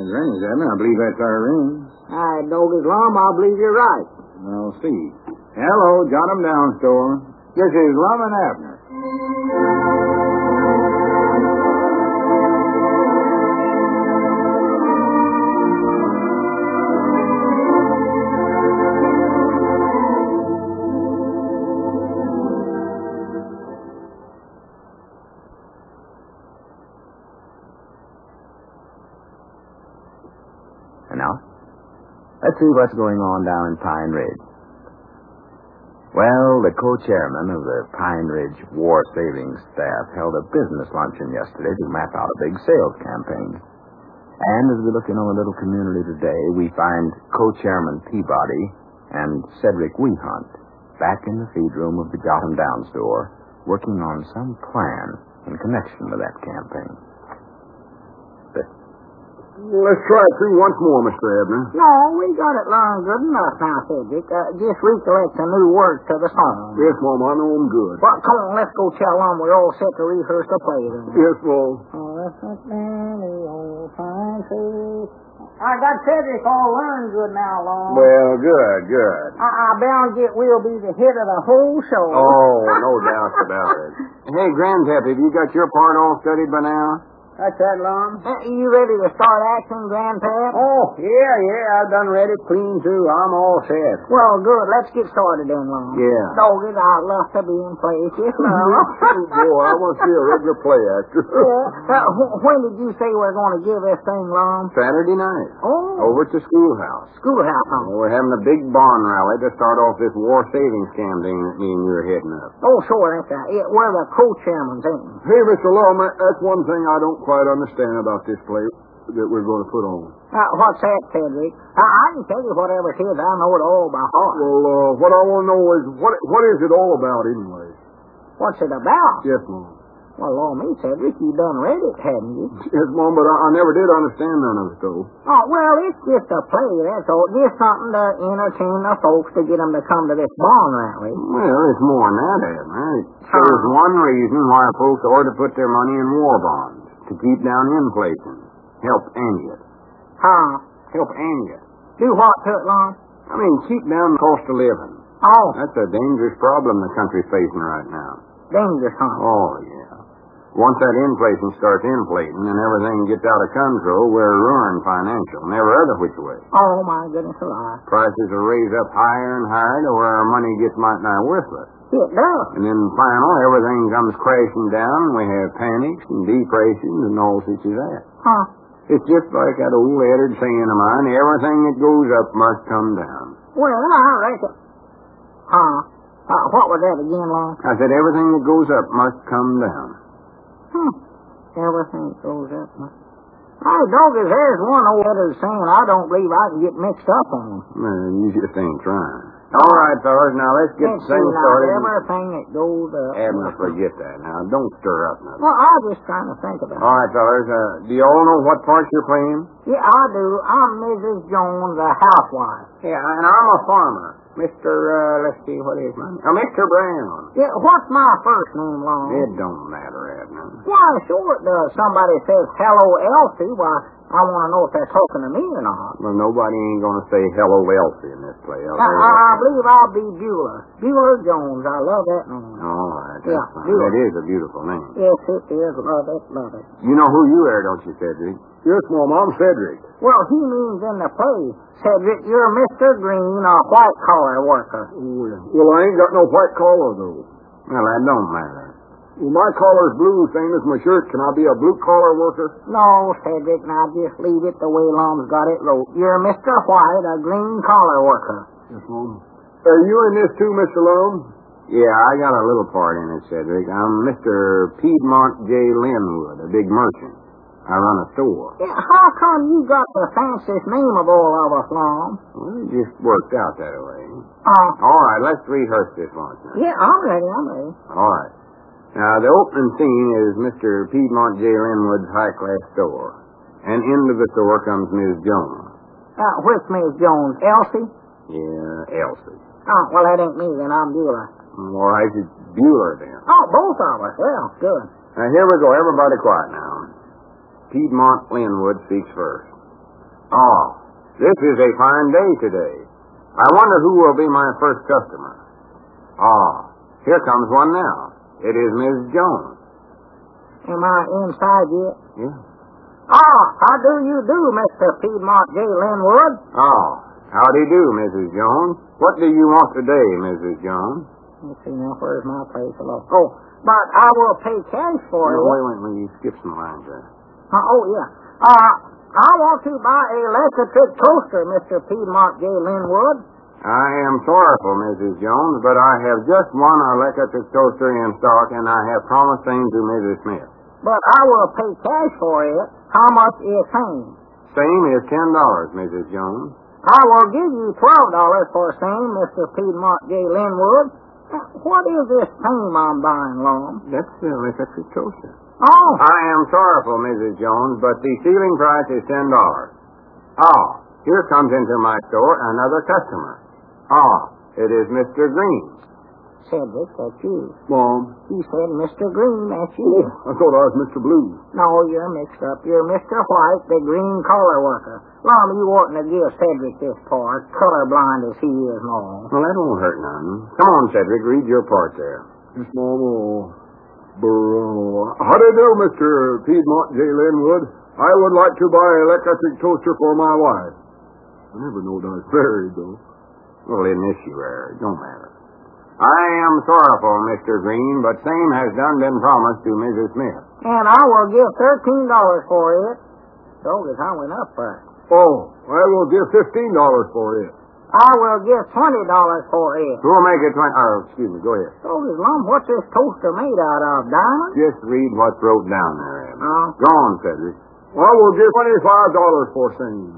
Granny's Abner. I believe that's our ring. Doggy's Lum, I believe you're right. I'll see. Hello, jot 'em down, store. This is Lum and Abner. And now, let's see what's going on down in Pine Ridge. Well, the co-chairman of the Pine Ridge War Savings Staff held a business luncheon yesterday to map out a big sales campaign. And as we look in on the little community today, we find co-chairman Peabody and Cedric Wehunt back in the feed room of the Jot 'em Down store, working on some plan in connection with that campaign. Let's try it through once more, Mr. Abner. No, we got it learned good enough now, Cedric. Just recollect the new words to the song. Yes, Mom, I know 'em good. Well, come on, let's go tell them we're all set to rehearse the play then. Yes, Mom. I got Cedric all learned good now, Long. Well, good. I bound it will be the hit of the whole show. Oh, no doubt about it. Hey, Grandpap, have you got your part all studied by now? That's that, Lum. You ready to start acting, Grandpap? Oh, yeah, I've done read it clean, too. I'm all set. Well, good. Let's get started then, Lum. Yeah. Doggies, I'd love to be in place. Yes, Lum. Boy, I want to see a regular play actor. When did you say we're going to give this thing, Lum? Saturday night. Oh. Over at the schoolhouse. Schoolhouse, huh? We're having a big barn rally to start off this war savings campaign that me and you are heading up. Oh, sure, that's right. Yeah, we're the co-chairmans, ain't we? Hey, Mr. Lum, that's one thing I don't quite understand about this play that we're going to put on. What's that, Cedric? I can tell you whatever it is. I know it all by heart. Well, what I want to know is, what is it all about anyway? What's it about? Yes, Mom. Well, Lord, me, Cedric, you done read it, hadn't you? Yes, Mom, but I never did understand none of it, though. Oh, well, it's just a play, that's all. Just something to entertain the folks to get them to come to this barn rally. Well, it's more than that, Abner. It shows one reason why folks ought to put their money in war bonds, to keep down inflation. Help end it. Help end it. Do what to it, Lon? I mean, keep down the cost of living. Oh. That's a dangerous problem the country's facing right now. Dangerous, huh? Oh, yeah. Once that inflation starts inflating and everything gets out of control, we're ruined financial, never other which way. Oh, my goodness alive. Prices will raise up higher and higher to where our money gets might nigh worthless. It does. And then final, everything comes crashing down, and we have panics and depressions and all such as that. It's just like that old Eddard saying of mine, everything that goes up must come down. Well, I reckon. What was that again, Lon? I said everything that goes up must come down. Everything goes up. Hey, doggies, there's one old Eddard saying I don't believe I can get mixed up on him. Well, you just ain't trying. All right, fellas, now let's get the thing started. Everything that goes up. Abner, forget that now. Don't stir up nothing. Well, I was just trying to think about it. All right, fellas, do you all know what part you're playing? Yeah, I do. I'm Mrs. Jones, a housewife. Yeah, and I'm a farmer. let's see, what is my name? Mr. Brown. Yeah, what's my first name, Long? It don't matter, Abner. Why, sure it does. Somebody says, hello, Elsie. Why, I want to know if they're talking to me or not. Well, nobody ain't going to say hello, Elsie in this play. I believe I'll be Beulah. Beulah Jones. I love that name. All right. Yeah, that is a beautiful name. Yes, it is. Love it, love it. You know who you are, don't you, Cedric? Yes, Mom. I'm Cedric. Well, he means in the play, Cedric, you're Mr. Green, a white-collar worker. Well, I ain't got no white collar, though. Well, that don't matter. Well, my collar's blue, same as my shirt. Can I be a blue-collar worker? No, Cedric, now just leave it the way Lom's got it wrote. You're Mr. White, a green-collar worker. Yes, Mom. Are you in this too, Mr. Lom? Yeah, I got a little part in it, Cedric. I'm Mr. Piedmont J. Linwood, a big merchant. I run a store. Yeah, how come you got the fanciest name of all of us, Lom? Well, it just worked out that way. All right, let's rehearse this once now. Yeah, I'm ready. All right. Now, the opening scene is Mr. Piedmont J. Linwood's high-class store. And into the store comes Ms. Jones. Which Ms. Jones? Elsie? Yeah, Elsie. Oh, well, that ain't me then. I'm Beulah. All right, it's Beulah then. Oh, both of us. Well, good. Now, here we go. Everybody quiet now. Piedmont Linwood speaks first. Oh, this is a fine day today. I wonder who will be my first customer. Oh, here comes one now. It is Miss Jones. Am I inside yet? Yeah. Ah, how do you do, Mr. Piedmont J. Linwood? Oh, howdy do, Mrs. Jones. What do you want today, Mrs. Jones? Let's see now, where's my place? Oh, but I will pay cash for it. Wait, you skip some lines there. Yeah. I want to buy a electric toaster, Mr. Piedmont J. Linwood. I am sorrowful, Mrs. Jones, but I have just one electric toaster in stock, and I have promised same to Mrs. Smith. But I will pay cash for it. How much is same? Same is $10, Mrs. Jones. I will give you $12 for same, Mr. Piedmont J. Linwood. What is this same I'm buying, Lum? That's the electric toaster. Oh. I am sorrowful, Mrs. Jones, but the ceiling price is $10. Oh, here comes into my store another customer. Oh, it is Mr. Green. Cedric, that's you. Mom. He said Mr. Green, that's you. I thought I was Mr. Blue. No, you're mixed up. You're Mr. White, the green collar worker. Lum, you oughtn't to give Cedric this part, colorblind as he is and all. Well, that won't hurt none. Come on, Cedric, read your part there. Yes, Mom. How do you do, Mr. Piedmont J. Linwood? I would like to buy an electric toaster for my wife. I never knowed I was married, though. Well, in this you are. It don't matter. I am sorrowful, Mr. Green, but same has done been promised to Mrs. Smith. And I will give $13 for it. So as I went up first. Oh, I will give $15 for it. I will give $20 for it. Who will make it 20? Oh, excuse me, go ahead. So is Lum, what's this toaster made out of, diamond? Just read what's wrote down there, Ed. Go on, Cedric. I will give $25 for same.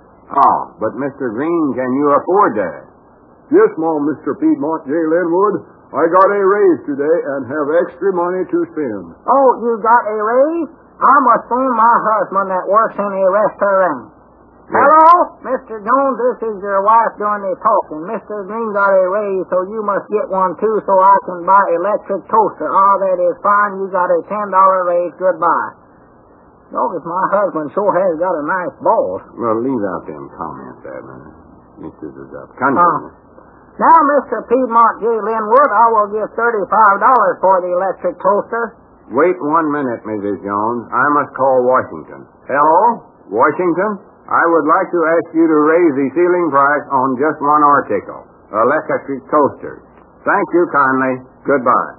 Oh, but Mr. Green, can you afford that? Yes, Mom, Mr. Piedmont J. Linwood. I got a raise today and have extra money to spend. Oh, you got a raise? I must phone my husband that works in a restaurant. Yes. Hello? Mr. Jones, this is your wife doing the talking. Mr. Green got a raise, so you must get one too so I can buy electric toaster. Oh, that is fine. You got a $10 raise. Goodbye. Notice my husband sure has got a nice boss. Well, leave out them comments, Edmund. This is up. Continue. Now, Mr. Piedmont J. Linwood, I will give $35 for the electric toaster. Wait 1 minute, Mrs. Jones. I must call Washington. Hello? Washington? I would like to ask you to raise the ceiling price on just one article, electric toaster. Thank you kindly. Goodbye.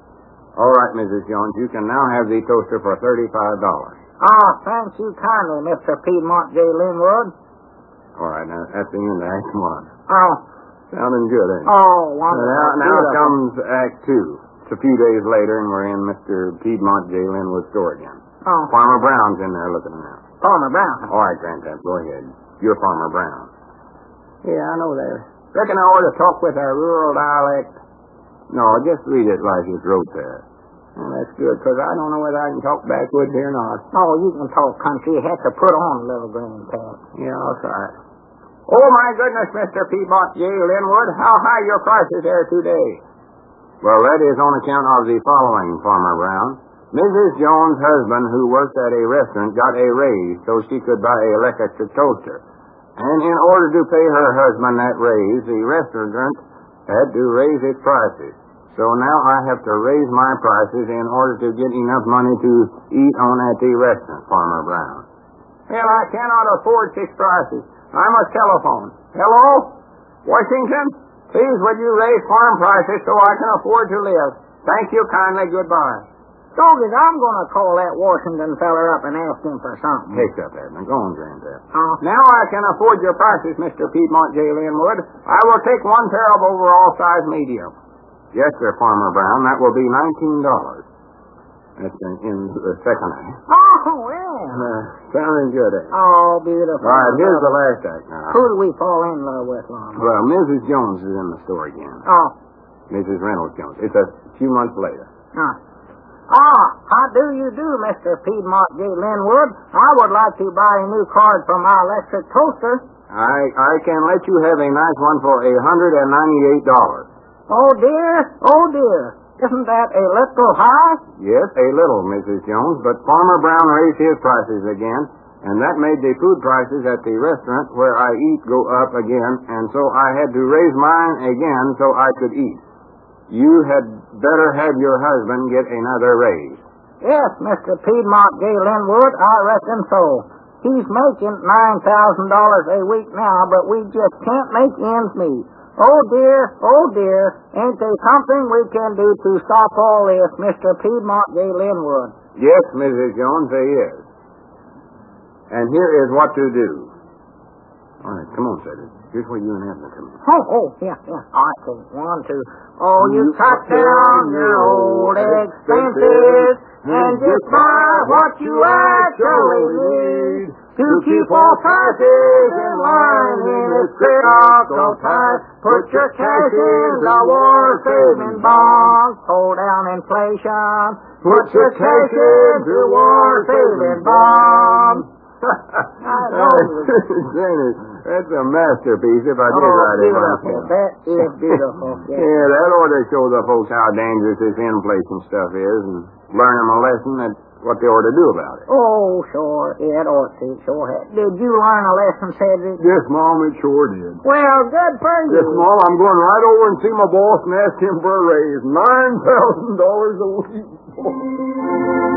All right, Mrs. Jones, you can now have the toaster for $35. Ah, thank you kindly, Mr. Piedmont J. Linwood. All right, now, that's the end of Act 1. Oh. Sounding good, ain't it? Oh, wonderful. Now comes Act 2. It's a few days later, and we're in Mr. Piedmont J. Linwood's store again. Oh. Farmer Brown's in there looking around. Farmer Brown? All right, Granddad, go ahead. You're Farmer Brown. Yeah, I know that. Reckon I ought to talk with our rural dialect. No, just read it like it's wrote there. Oh, that's good, because I don't know whether I can talk backwoods here or not. Oh, you can talk country. You have to put on a little green cap. Yeah, I'll try. Oh, my goodness, Mr. Piedmont J. Linwood, how high your prices are today? Well, that is on account of the following, Farmer Brown. Mrs. Jones' husband, who worked at a restaurant, got a raise so she could buy an electric toaster. And in order to pay her husband that raise, the restaurant had to raise its prices. So now I have to raise my prices in order to get enough money to eat on at the restaurant, Farmer Brown. Well, I cannot afford such prices. I must telephone. Hello? Washington? Please, would you raise farm prices so I can afford to live? Thank you kindly. Goodbye. Doggett, I'm going to call that Washington feller up and ask him for something. Take up, Edmund. Go on, Granddad. Now I can afford your prices, Mr. Piedmont J. Linwood. I will take one pair of overall size medium. Yes, sir, Farmer Brown. That will be $19. That's in the second act. Oh, yeah. Sounding good, eh? Oh, beautiful. All right, here's the last act now. Who do we fall in love with, Lon? Well, Mrs. Jones is in the store again. Oh. Mrs. Reynolds Jones. It's a few months later. How do you do, Mr. Piedmont J. Linwood? I would like to buy a new card for my electric toaster. I can let you have a nice one for $198. Oh, dear. Oh, dear. Isn't that a little high? Yes, a little, Mrs. Jones, but Farmer Brown raised his prices again, And that made the food prices at the restaurant where I eat go up again, and so I had to raise mine again so I could eat. You had better have your husband get another raise. Yes, Mr. Piedmont J. Linwood, I reckon so. He's making $9,000 a week now, but we just can't make ends meet. Oh dear, ain't there something we can do to stop all this, Mr. Piedmont J. Linwood? Yes, Mrs. Jones, there is. And here is what to do. All right, come on, Cedric. Here's where you and Abner come in. Yeah. All right, so 1, 2. Oh, you cut down your old expenses and just buy what you actually need to keep all prices in line in this critical time. Put your cash in the war saving bonds, hold down inflation. Put your cash into war saving bonds. That's a masterpiece if I did write it myself. That is beautiful. Yeah, that ought to show the folks how dangerous this inflation stuff is and learn them a lesson that what they ought to do about it. Oh, sure. It ought to. Sure has. Did you learn a lesson, Cedric? Yes, Mom, it sure did. Well, good for you. Yes, Mom, I'm going right over and see my boss and ask him for a raise. $9,000 a week.